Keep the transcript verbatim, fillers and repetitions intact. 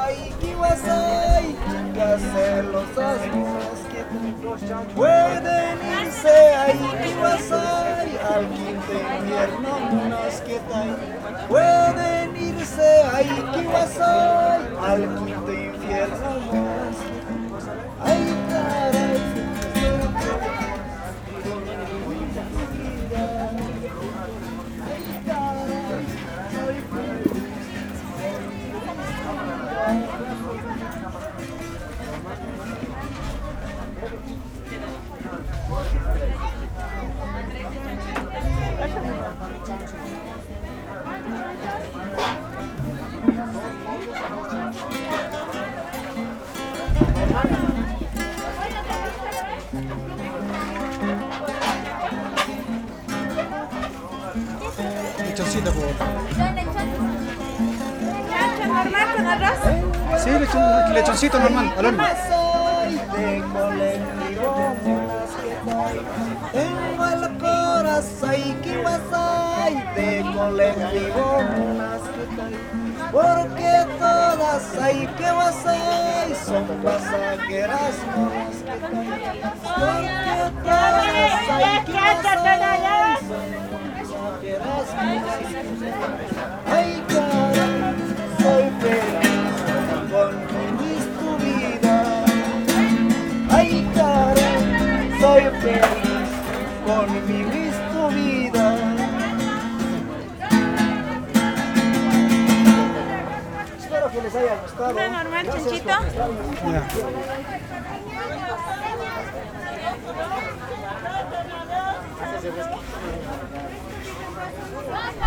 ay, kiwasai, chicas celosas mosquitas pueden irse ay, kiwasai, al quinto invierno mosquitas pueden irse ay, kiwasai, al quinto infierno mosquitas. Ay, caray, Lechoncito, por favor. ¿Lechoncito normal con arroz? Sí, lechon- lechoncito normal, al horno. tengo el corazón que wasai de colectivo porque todas hay que wasai son pasajeras porque todas hay que wasai son pasajeras ay caray soy feliz con mi vida ay caray soy feliz con mi listo vida. Espero que les haya gustado. ¿Una normal, Gracias Chanchito? por estar Ya.